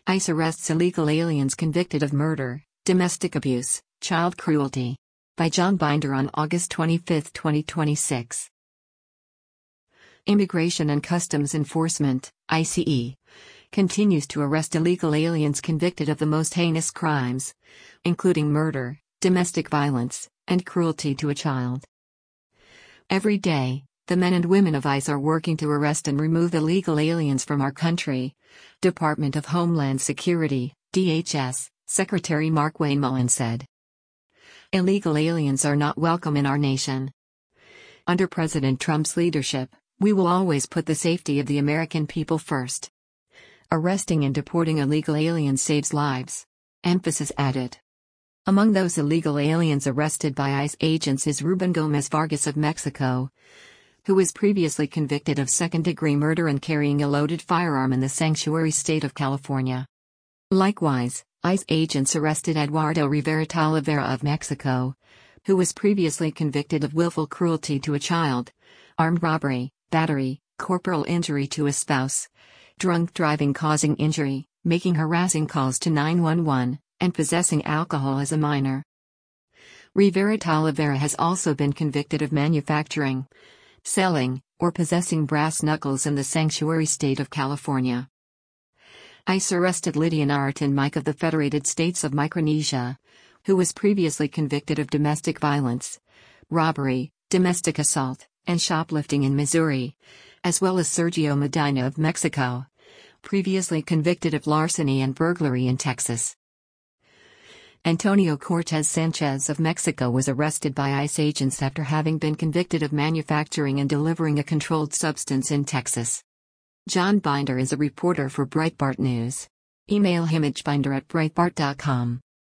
ICE arrests illegal aliens convicted of murder, domestic abuse, child cruelty. By John Binder on August 25, 2026. Immigration and Customs Enforcement, ICE, continues to arrest illegal aliens convicted of the most heinous crimes, including murder, domestic violence, and cruelty to a child. Every day, the men and women of ICE are working to arrest and remove illegal aliens from our country, Department of Homeland Security, DHS, Secretary Mark Wayne Mullen said. Illegal aliens are not welcome in our nation. Under President Trump's leadership, we will always put the safety of the American people first. Arresting and deporting illegal aliens saves lives. Emphasis added. Among those illegal aliens arrested by ICE agents is Ruben Gomez Vargas of Mexico, who was previously convicted of second-degree murder and carrying a loaded firearm in the sanctuary state of California. Likewise, ICE agents arrested Eduardo Rivera Talavera of Mexico, who was previously convicted of willful cruelty to a child, armed robbery, battery, corporal injury to a spouse, drunk driving causing injury, making harassing calls to 911, and possessing alcohol as a minor. Rivera Talavera has also been convicted of manufacturing, selling, or possessing brass knuckles in the sanctuary state of California. ICE arrested Lydia Naratin Mike of the Federated States of Micronesia, who was previously convicted of domestic violence, robbery, domestic assault, and shoplifting in Missouri, as well as Sergio Medina of Mexico, previously convicted of larceny and burglary in Texas. Antonio Cortez Sanchez of Mexico was arrested by ICE agents after having been convicted of manufacturing and delivering a controlled substance in Texas. John Binder is a reporter for Breitbart News. Email him at binder@breitbart.com.